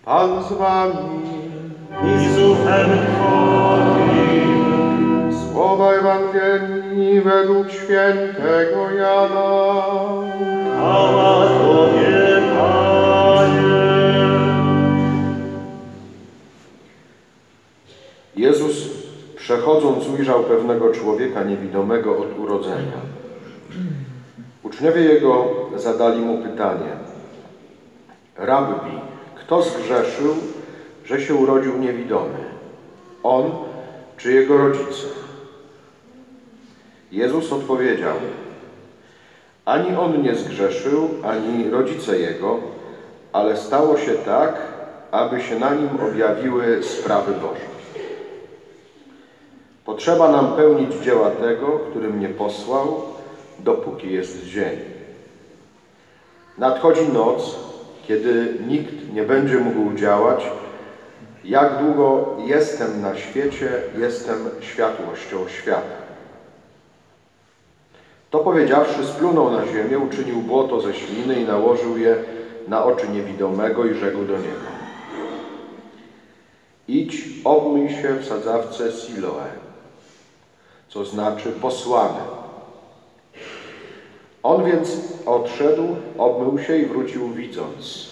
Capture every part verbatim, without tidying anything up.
Pan z wami. I z duchem Twoim. Słowa Ewangelii według świętego Jana. Chwała Tobie, Panie. Jezus, przechodząc, ujrzał pewnego człowieka niewidomego od urodzenia. Uczniowie Jego zadali mu pytanie: Rabbi, kto zgrzeszył, że się urodził niewidomy? On czy jego rodzice? Jezus odpowiedział: Ani on nie zgrzeszył, ani rodzice jego, ale stało się tak, aby się na nim objawiły sprawy Boże. Potrzeba nam pełnić dzieła tego, który mnie posłał, dopóki jest dzień. Nadchodzi noc, kiedy nikt nie będzie mógł działać. Jak długo jestem na świecie, jestem światłością świata. To powiedziawszy, splunął na ziemię, uczynił błoto ze śliny i nałożył je na oczy niewidomego i rzekł do niego: Idź, obmyj się w sadzawce Siloe, co znaczy posłany. On więc odszedł, obmył się i wrócił widząc.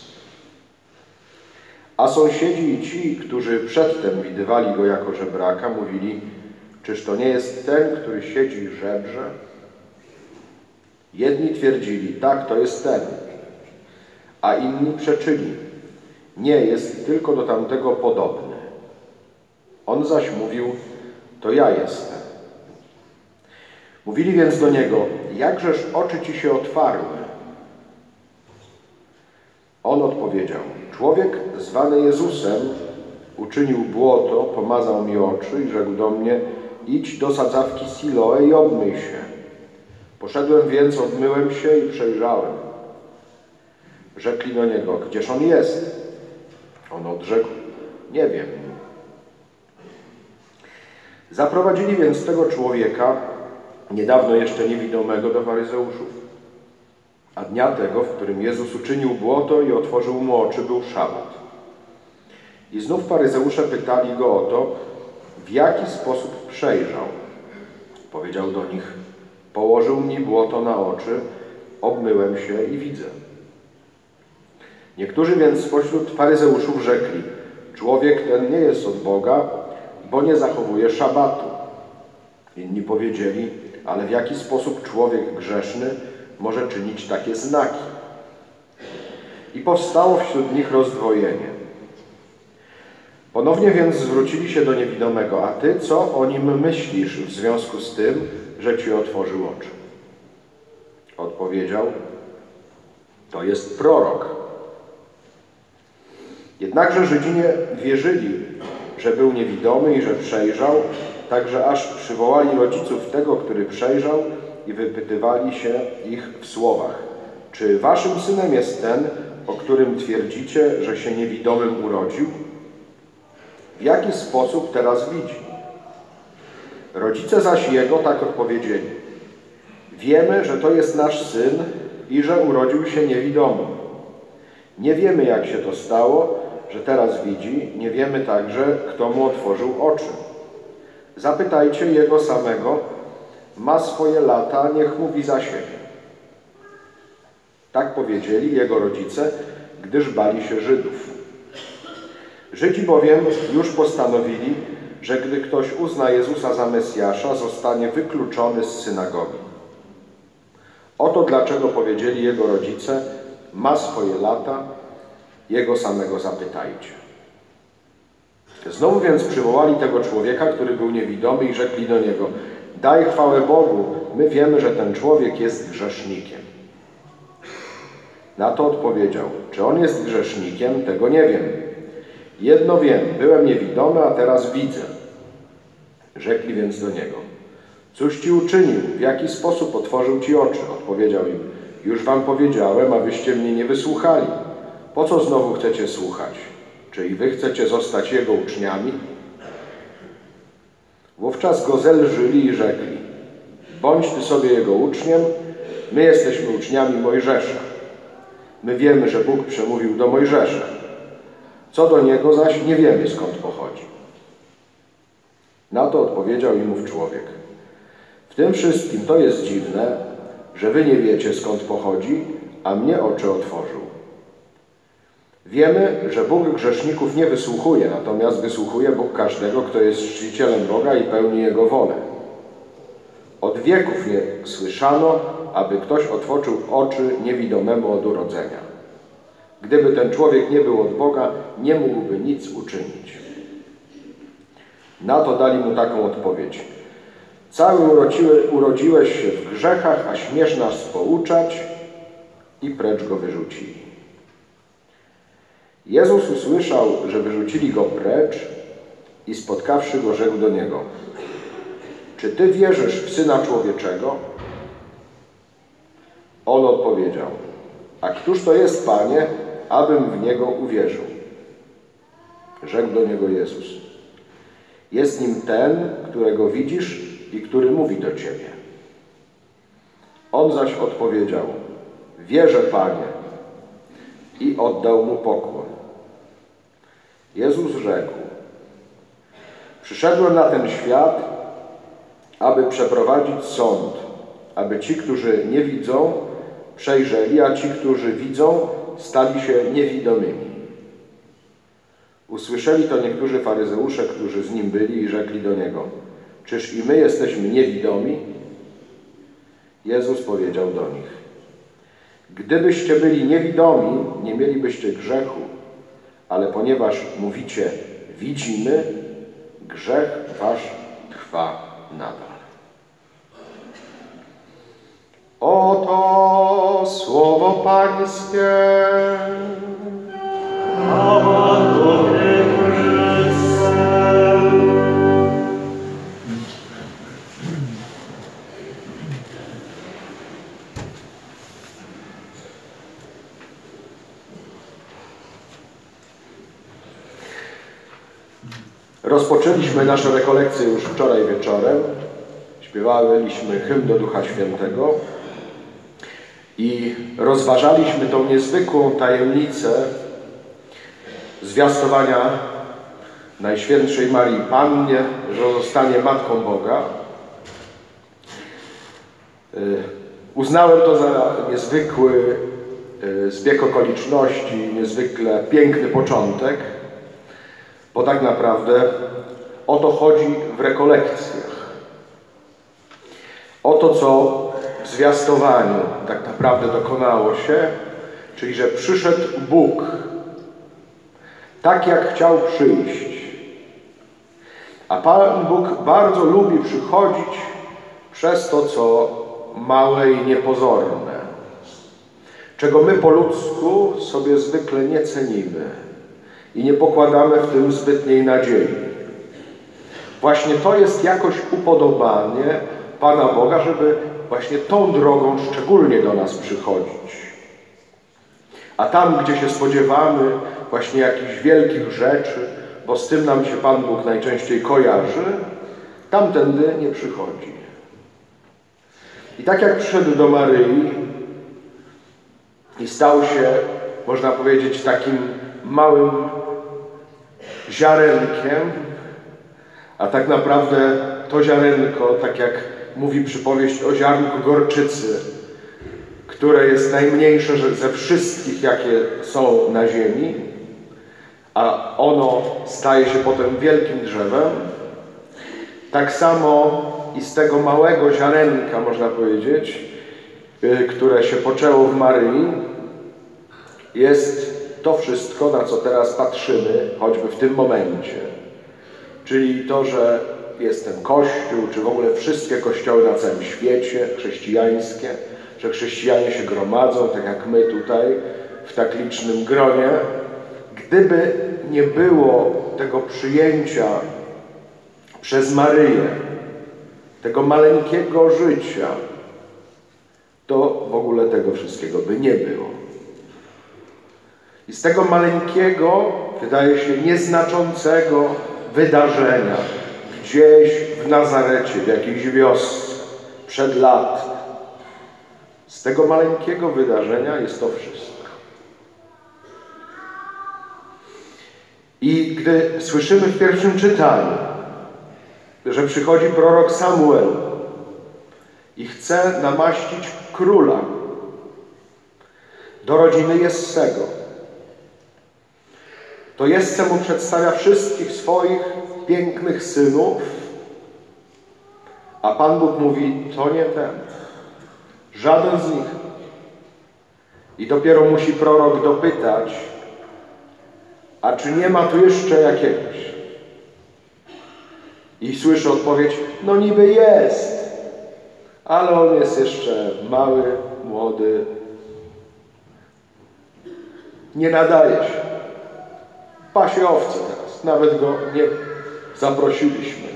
A sąsiedzi i ci, którzy przedtem widywali go jako żebraka, mówili: Czyż to nie jest ten, który siedzi i żebrze? Jedni twierdzili: Tak, to jest ten. A inni przeczyli: Nie, jest tylko do tamtego podobny. On zaś mówił: To ja jestem. Mówili więc do niego: Jakżeż oczy ci się otwarły? On odpowiedział: Człowiek zwany Jezusem uczynił błoto, pomazał mi oczy i rzekł do mnie: Idź do sadzawki Siloe i obmyj się. Poszedłem więc, obmyłem się i przejrzałem. Rzekli do niego: Gdzież on jest? On odrzekł: Nie wiem. Zaprowadzili więc tego człowieka, niedawno jeszcze niewidomego, do faryzeuszów. A dnia tego, w którym Jezus uczynił błoto i otworzył mu oczy, był szabat. I znów faryzeusze pytali go o to, w jaki sposób przejrzał. Powiedział do nich: Położył mi błoto na oczy, obmyłem się i widzę. Niektórzy więc spośród faryzeuszów rzekli: Człowiek ten nie jest od Boga, bo nie zachowuje szabatu. Inni powiedzieli: Ale w jaki sposób człowiek grzeszny może czynić takie znaki? I powstało wśród nich rozdwojenie. Ponownie więc zwrócili się do niewidomego: A ty co o nim myślisz w związku z tym, że ci otworzył oczy? Odpowiedział: To jest prorok. Jednakże Żydzi nie wierzyli, że był niewidomy i że przejrzał, także aż przywołali rodziców tego, który przejrzał, i wypytywali się ich w słowach: Czy waszym synem jest ten, o którym twierdzicie, że się niewidomym urodził? W jaki sposób teraz widzi? Rodzice zaś jego tak odpowiedzieli: Wiemy, że to jest nasz syn i że urodził się niewidomy. Nie wiemy, jak się to stało, że teraz widzi, nie wiemy także, kto mu otworzył oczy. Zapytajcie jego samego, ma swoje lata, niech mówi za siebie. Tak powiedzieli jego rodzice, gdyż bali się Żydów. Żydzi bowiem już postanowili, że gdy ktoś uzna Jezusa za Mesjasza, zostanie wykluczony z synagogi. Oto dlaczego powiedzieli jego rodzice: ma swoje lata, jego samego zapytajcie. Znowu więc przywołali tego człowieka, który był niewidomy, i rzekli do niego: Daj chwałę Bogu, my wiemy, że ten człowiek jest grzesznikiem. Na to odpowiedział: Czy on jest grzesznikiem? Tego nie wiem. Jedno wiem, byłem niewidomy, a teraz widzę. Rzekli więc do niego: Cóż ci uczynił? W jaki sposób otworzył ci oczy? Odpowiedział im: Już wam powiedziałem, a wyście mnie nie wysłuchali. Po co znowu chcecie słuchać? Czy i wy chcecie zostać jego uczniami? Wówczas go zelżyli i rzekli: Bądź ty sobie jego uczniem, my jesteśmy uczniami Mojżesza. My wiemy, że Bóg przemówił do Mojżesza. Co do niego zaś nie wiemy, skąd pochodzi. Na to odpowiedział im ów człowiek: w tym wszystkim to jest dziwne, że wy nie wiecie, skąd pochodzi, a mnie oczy otworzył. Wiemy, że Bóg grzeszników nie wysłuchuje, natomiast wysłuchuje Bóg każdego, kto jest czcicielem Boga i pełni Jego wolę. Od wieków nie słyszano, aby ktoś otworzył oczy niewidomemu od urodzenia. Gdyby ten człowiek nie był od Boga, nie mógłby nic uczynić. Na to dali mu taką odpowiedź: cały urodziły, urodziłeś się w grzechach, a śmiesz nas pouczać? I precz go wyrzucili. Jezus usłyszał, że wyrzucili go precz i spotkawszy go, rzekł do niego: czy ty wierzysz w Syna Człowieczego? On odpowiedział: a któż to jest, Panie, abym w Niego uwierzył? Rzekł do niego Jezus: jest nim ten, którego widzisz i który mówi do ciebie. On zaś odpowiedział: wierzę, Panie, i oddał mu pokłon. Jezus rzekł: przyszedłem na ten świat, aby przeprowadzić sąd, aby ci, którzy nie widzą, przejrzeli, a ci, którzy widzą, stali się niewidomymi. Usłyszeli to niektórzy faryzeusze, którzy z nim byli, i rzekli do niego: czyż i my jesteśmy niewidomi? Jezus powiedział do nich: gdybyście byli niewidomi, nie mielibyście grzechu, ale ponieważ mówicie: widzimy, grzech wasz trwa nadal. Oto słowo Pańskie. Chwała Tobie, Chryste. Rozpoczęliśmy nasze rekolekcje już wczoraj wieczorem. Śpiewaliśmy hymn do Ducha Świętego i rozważaliśmy tą niezwykłą tajemnicę zwiastowania Najświętszej Marii Pannie, że zostanie Matką Boga. Uznałem to za niezwykły zbieg okoliczności, niezwykle piękny początek, bo tak naprawdę o to chodzi w rekolekcjach. O to, co w zwiastowaniu tak naprawdę dokonało się, czyli że przyszedł Bóg tak, jak chciał przyjść. A Pan Bóg bardzo lubi przychodzić przez to, co małe i niepozorne, czego my po ludzku sobie zwykle nie cenimy i nie pokładamy w tym zbytniej nadziei. Właśnie to jest jakoś upodobanie Pana Boga, żeby właśnie tą drogą szczególnie do nas przychodzić. A tam, gdzie się spodziewamy właśnie jakichś wielkich rzeczy, bo z tym nam się Pan Bóg najczęściej kojarzy, tamtędy nie przychodzi. I tak jak przyszedł do Maryi i stał się, można powiedzieć, takim małym ziarenkiem, a tak naprawdę to ziarenko, tak jak mówi przypowieść o ziarnku gorczycy, które jest najmniejsze ze wszystkich, jakie są na ziemi, a ono staje się potem wielkim drzewem, tak samo i z tego małego ziarenka, można powiedzieć, które się poczęło w Maryi, jest to wszystko, na co teraz patrzymy, choćby w tym momencie. Czyli to, że jest ten Kościół, czy w ogóle wszystkie kościoły na całym świecie, chrześcijańskie, że chrześcijanie się gromadzą, tak jak my tutaj, w tak licznym gronie. Gdyby nie było tego przyjęcia przez Maryję, tego maleńkiego życia, to w ogóle tego wszystkiego by nie było. I z tego maleńkiego, wydaje się nieznaczącego wydarzenia, gdzieś w Nazarecie, w jakiejś wiosce, przed laty, z tego maleńkiego wydarzenia jest to wszystko. I gdy słyszymy w pierwszym czytaniu, że przychodzi prorok Samuel i chce namaścić króla do rodziny Jessego, to Jesse mu przedstawia wszystkich swoich pięknych synów, a Pan Bóg mówi, to nie ten, żaden z nich. I dopiero musi prorok dopytać, a czy nie ma tu jeszcze jakiegoś? I słyszy odpowiedź, no niby jest, ale on jest jeszcze mały, młody, nie nadaje się. Pasie owce teraz, nawet go nie zaprosiliśmy.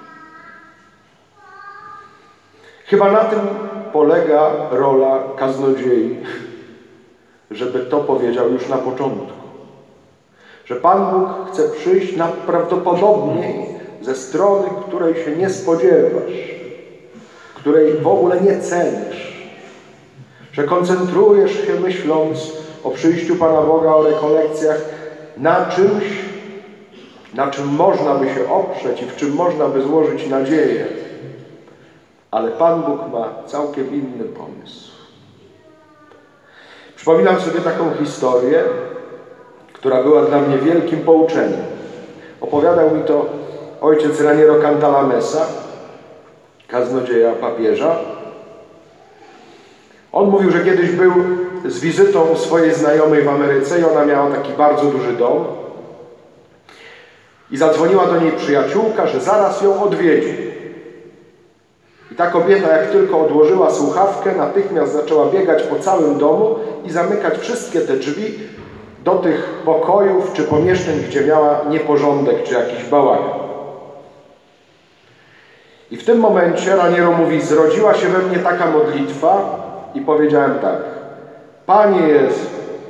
Chyba na tym polega rola kaznodziei, żeby to powiedział już na początku. Że Pan Bóg chce przyjść najprawdopodobniej ze strony, której się nie spodziewasz, której w ogóle nie cenisz. Że koncentrujesz się myśląc o przyjściu Pana Boga, o rekolekcjach na czymś, na czym można by się oprzeć i w czym można by złożyć nadzieję. Ale Pan Bóg ma całkiem inny pomysł. Przypominam sobie taką historię, która była dla mnie wielkim pouczeniem. Opowiadał mi to ojciec Raniero Cantalamessa, kaznodzieja papieża. On mówił, że kiedyś był z wizytą u swojej znajomej w Ameryce i ona miała taki bardzo duży dom. I zadzwoniła do niej przyjaciółka, że zaraz ją odwiedzi. I ta kobieta, jak tylko odłożyła słuchawkę, natychmiast zaczęła biegać po całym domu i zamykać wszystkie te drzwi do tych pokojów czy pomieszczeń, gdzie miała nieporządek czy jakiś bałagan. I w tym momencie Raniero mówi, zrodziła się we mnie taka modlitwa i powiedziałem tak, Panie Jezu,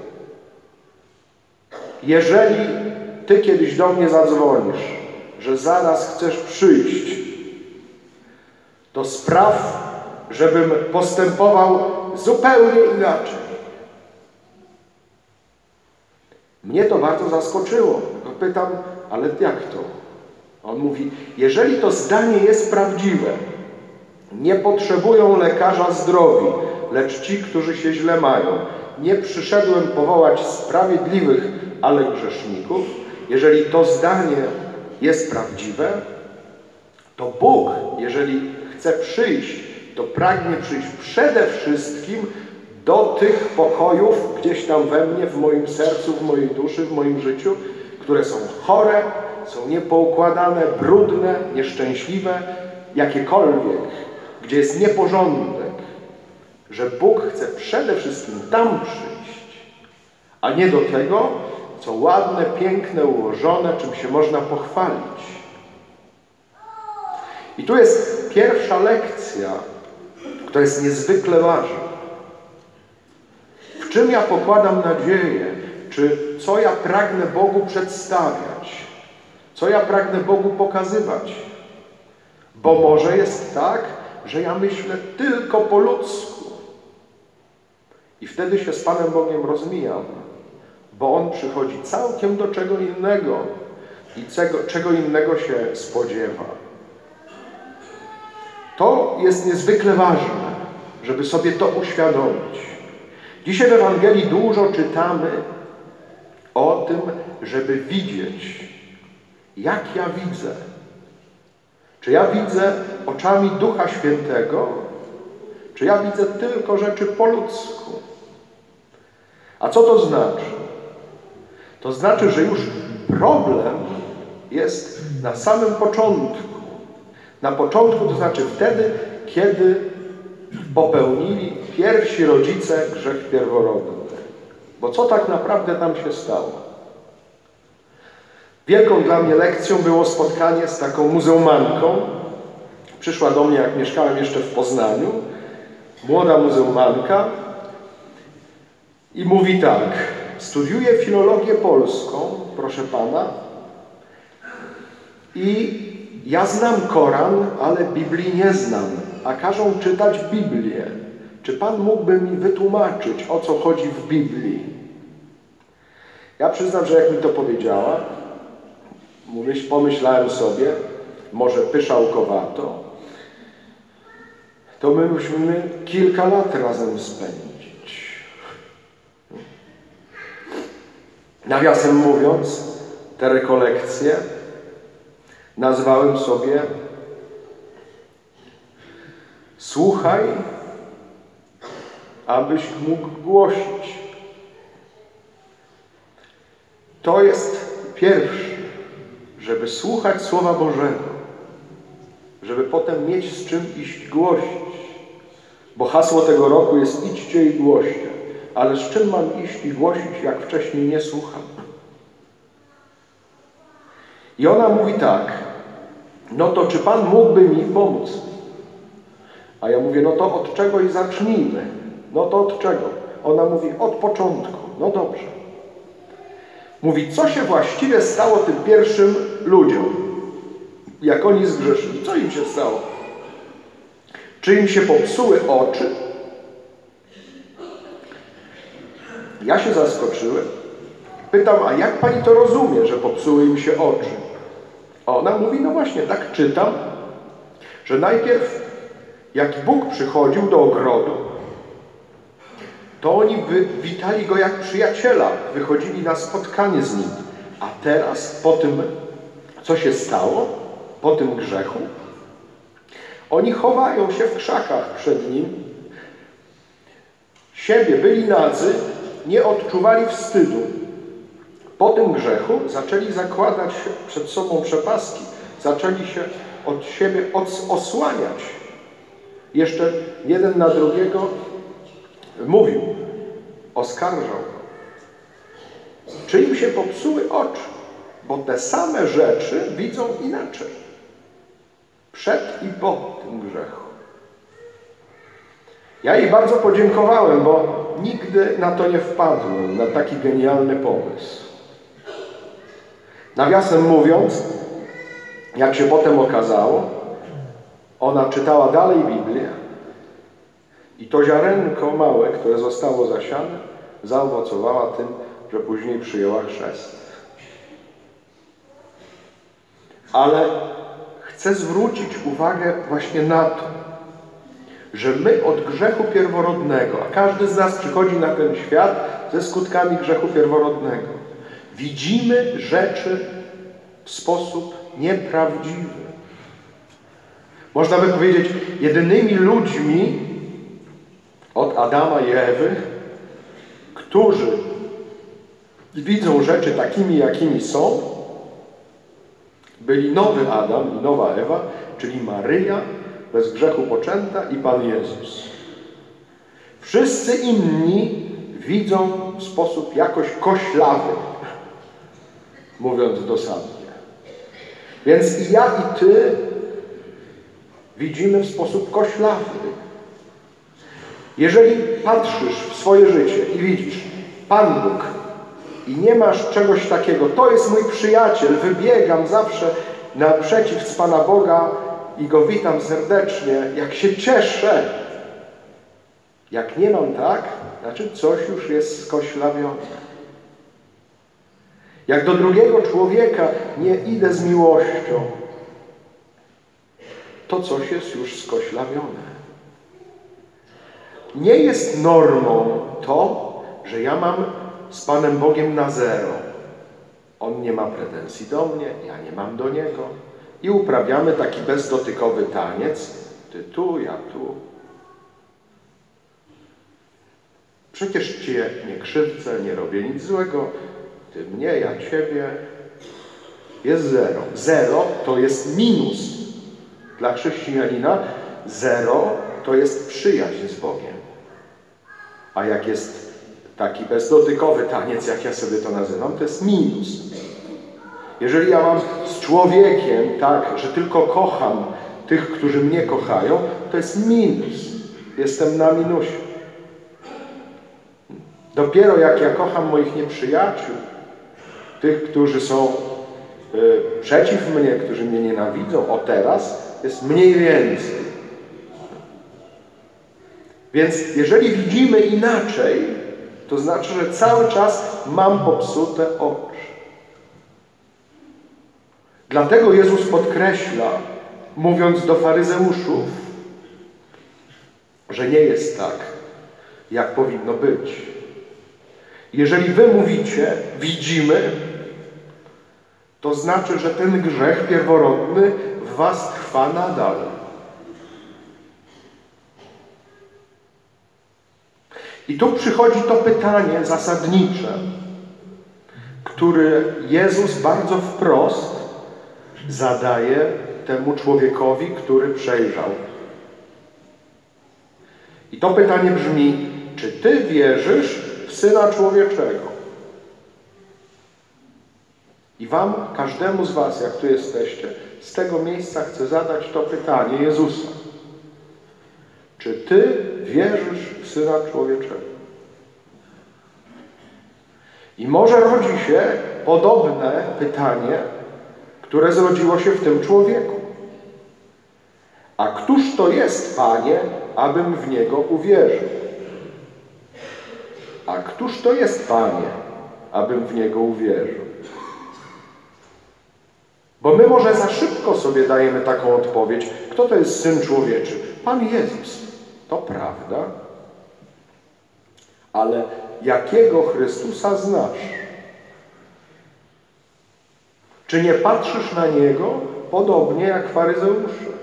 jeżeli Ty kiedyś do mnie zadzwonisz, że zaraz chcesz przyjść, to spraw, żebym postępował zupełnie inaczej. Mnie to bardzo zaskoczyło. Pytam, ale jak to? On mówi, jeżeli to zdanie jest prawdziwe, nie potrzebują lekarza zdrowi, lecz ci, którzy się źle mają. Nie przyszedłem powołać sprawiedliwych, ale grzeszników. Jeżeli to zdanie jest prawdziwe, to Bóg, jeżeli chce przyjść, to pragnie przyjść przede wszystkim do tych pokojów gdzieś tam we mnie, w moim sercu, w mojej duszy, w moim życiu, które są chore, są niepoukładane, brudne, nieszczęśliwe, jakiekolwiek, gdzie jest nieporządek, że Bóg chce przede wszystkim tam przyjść, a nie do tego, co ładne, piękne, ułożone, czym się można pochwalić. I tu jest pierwsza lekcja, która jest niezwykle ważna. W czym ja pokładam nadzieję? Czy co ja pragnę Bogu przedstawiać? Co ja pragnę Bogu pokazywać? Bo może jest tak, że ja myślę tylko po ludzku. I wtedy się z Panem Bogiem rozmijam, bo On przychodzi całkiem do czego innego i czego, czego innego się spodziewa. To jest niezwykle ważne, żeby sobie to uświadomić. Dzisiaj w Ewangelii dużo czytamy o tym, żeby widzieć, jak ja widzę. Czy ja widzę oczami Ducha Świętego, czy ja widzę tylko rzeczy po ludzku? A co to znaczy? To znaczy, że już problem jest na samym początku. Na początku to znaczy wtedy, kiedy popełnili pierwsi rodzice grzech pierworodny. Bo co tak naprawdę tam się stało? Wielką dla mnie lekcją było spotkanie z taką muzułmanką. Przyszła do mnie, jak mieszkałem jeszcze w Poznaniu. Młoda muzułmanka. I mówi tak. Studiuję filologię polską, proszę Pana. I ja znam Koran, ale Biblii nie znam, a każą czytać Biblię. Czy Pan mógłby mi wytłumaczyć, o co chodzi w Biblii? Ja przyznam, że jak mi to powiedziała, Myśl, pomyślałem sobie, może pyszałkowato, to my musimy kilka lat razem spędzić. Nawiasem mówiąc, te rekolekcje nazwałem sobie słuchaj, abyś mógł głosić. To jest pierwsze, żeby słuchać Słowa Bożego, żeby potem mieć z czym iść głosić. Bo hasło tego roku jest idźcie i głoście. Ale z czym mam iść i głosić, jak wcześniej nie słucham? I ona mówi tak, no to czy Pan mógłby mi pomóc? A ja mówię, no to od czego i zacznijmy? No to od czego? Ona mówi, od początku. No dobrze. Mówi, co się właściwie stało tym pierwszym ludziom, jak oni zgrzeszyli? Co im się stało? Czy im się popsuły oczy? Ja się zaskoczyłem. Pytam, a jak Pani to rozumie, że popsuły im się oczy? A ona mówi, no właśnie, tak czytam, że najpierw jak Bóg przychodził do ogrodu, to oni witali Go jak przyjaciela, wychodzili na spotkanie z Nim. A teraz, po tym, co się stało, po tym grzechu, oni chowają się w krzakach przed Nim. Siebie byli nadzy, nie odczuwali wstydu. Po tym grzechu zaczęli zakładać przed sobą przepaski, zaczęli się od siebie osłaniać. Jeszcze jeden na drugiego mówił, oskarżał go. Czy im się popsuły oczy? Bo te same rzeczy widzą inaczej. Przed i po tym grzechu. Ja jej bardzo podziękowałem, bo nigdy na to nie wpadłem, na taki genialny pomysł. Nawiasem mówiąc, jak się potem okazało, ona czytała dalej Biblię i to ziarenko małe, które zostało zasiane, zaowocowała tym, że później przyjęła chrzest. Ale chcę zwrócić uwagę właśnie na to, że my od grzechu pierworodnego, a każdy z nas przychodzi na ten świat ze skutkami grzechu pierworodnego, widzimy rzeczy w sposób nieprawdziwy. Można by powiedzieć, jedynymi ludźmi od Adama i Ewy, którzy widzą rzeczy takimi, jakimi są, byli nowy Adam i nowa Ewa, czyli Maryja, bez grzechu poczęta i Pan Jezus. Wszyscy inni widzą w sposób jakoś koślawy, mówiąc dosadnie. Więc i ja, i Ty widzimy w sposób koślawy. Jeżeli patrzysz w swoje życie i widzisz, Pan Bóg, i nie masz czegoś takiego, to jest mój przyjaciel, wybiegam zawsze naprzeciw z Pana Boga i Go witam serdecznie, jak się cieszę. Jak nie mam tak, znaczy coś już jest skoślawione. Jak do drugiego człowieka nie idę z miłością, to coś jest już skoślawione. Nie jest normą to, że ja mam z Panem Bogiem na zero. On nie ma pretensji do mnie, ja nie mam do Niego. I uprawiamy taki bezdotykowy taniec. Ty tu, ja tu. Przecież Cię nie krzywdzę, nie robię nic złego. Ty mnie, ja Ciebie. Jest zero. Zero to jest minus. Dla chrześcijanina zero to jest przyjaźń z Bogiem. A jak jest taki bezdotykowy taniec, jak ja sobie to nazywam, to jest minus. Jeżeli ja mam z człowiekiem tak, że tylko kocham tych, którzy mnie kochają, to jest minus. Jestem na minusie. Dopiero jak ja kocham moich nieprzyjaciół, tych, którzy są y, przeciw mnie, którzy mnie nienawidzą, o teraz jest mniej więcej. Więc jeżeli widzimy inaczej, to znaczy, że cały czas mam popsute oczy. Dlatego Jezus podkreśla, mówiąc do faryzeuszów, że nie jest tak, jak powinno być. Jeżeli wy mówicie, widzimy, to znaczy, że ten grzech pierworodny w was trwa nadal. I tu przychodzi to pytanie zasadnicze, które Jezus bardzo wprost zadaje temu człowiekowi, który przejrzał. I to pytanie brzmi, czy ty wierzysz w Syna Człowieczego? I wam, każdemu z was, jak tu jesteście, z tego miejsca chcę zadać to pytanie Jezusa. Czy ty wierzysz w Syna Człowieczego? I może rodzi się podobne pytanie, które zrodziło się w tym człowieku. A któż to jest, Panie, abym w Niego uwierzył? A któż to jest, Panie, abym w Niego uwierzył? Bo my może za szybko sobie dajemy taką odpowiedź. Kto to jest Syn Człowieczy? Pan Jezus. To prawda. Ale jakiego Chrystusa znasz? Czy nie patrzysz na Niego podobnie jak faryzeusze?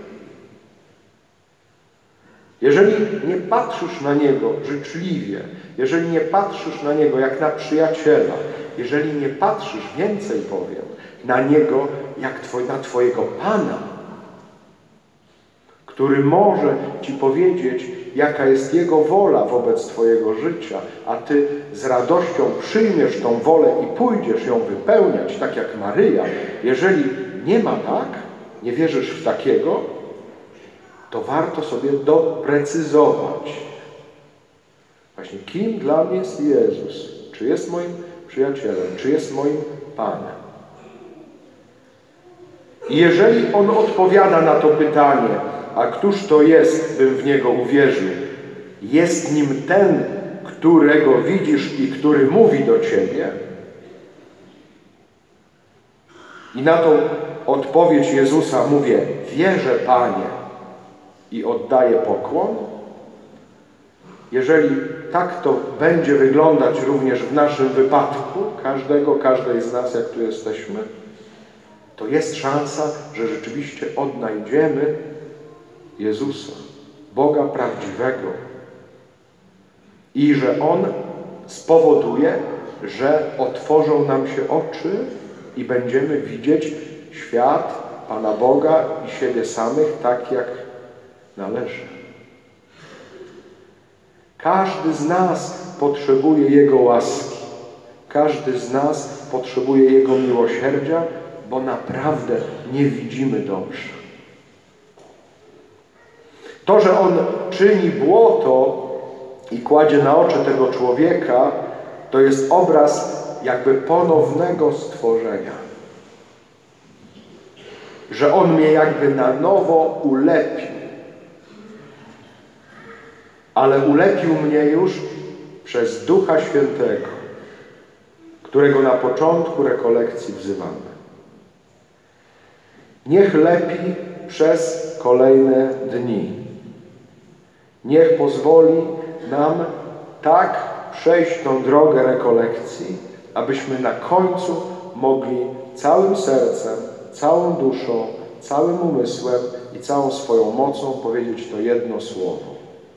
Jeżeli nie patrzysz na Niego życzliwie, jeżeli nie patrzysz na Niego jak na przyjaciela, jeżeli nie patrzysz, więcej powiem, na Niego jak twoj, na Twojego Pana, który może Ci powiedzieć, jaka jest Jego wola wobec Twojego życia, a Ty z radością przyjmiesz tą wolę i pójdziesz ją wypełniać, tak jak Maryja. Jeżeli nie ma tak, nie wierzysz w takiego, to warto sobie doprecyzować. Właśnie, kim dla mnie jest Jezus? Czy jest moim przyjacielem? Czy jest moim Panem? I jeżeli On odpowiada na to pytanie, a któż to jest, bym w Niego uwierzył? Jest Nim ten, którego widzisz i który mówi do Ciebie? I na tą odpowiedź Jezusa mówię, wierzę, Panie, i oddaję pokłon. Jeżeli tak to będzie wyglądać również w naszym wypadku, każdego, każdej z nas, jak tu jesteśmy, to jest szansa, że rzeczywiście odnajdziemy Jezusa, Boga prawdziwego i że On spowoduje, że otworzą nam się oczy i będziemy widzieć świat, Pana Boga i siebie samych tak, jak należy. Każdy z nas potrzebuje Jego łaski. Każdy z nas potrzebuje Jego miłosierdzia, bo naprawdę nie widzimy dobrze. To, że On czyni błoto i kładzie na oczy tego człowieka, to jest obraz jakby ponownego stworzenia. Że On mnie jakby na nowo ulepił. Ale ulepił mnie już przez Ducha Świętego, którego na początku rekolekcji wzywamy. Niech lepi przez kolejne dni. Niech pozwoli nam tak przejść tą drogę rekolekcji, abyśmy na końcu mogli całym sercem, całą duszą, całym umysłem i całą swoją mocą powiedzieć to jedno słowo.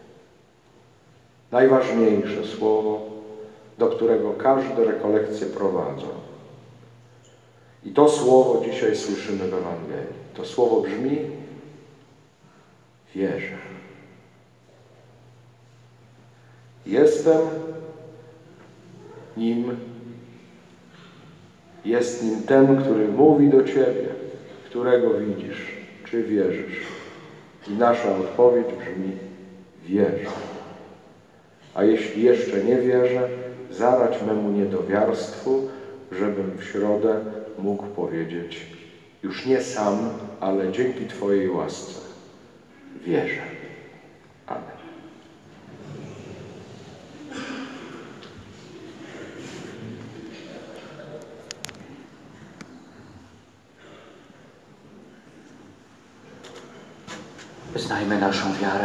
Najważniejsze słowo, do którego każde rekolekcje prowadzą. I to słowo dzisiaj słyszymy w Ewangelii. To słowo brzmi: wierzę. Jestem Nim, jest Nim ten, który mówi do Ciebie, którego widzisz, czy wierzysz. I nasza odpowiedź brzmi: wierzę. A jeśli jeszcze nie wierzę, zarać memu niedowiarstwu, żebym w środę mógł powiedzieć, już nie sam, ale dzięki Twojej łasce, wierzę. Amen. Wyznajmy naszą wiarę.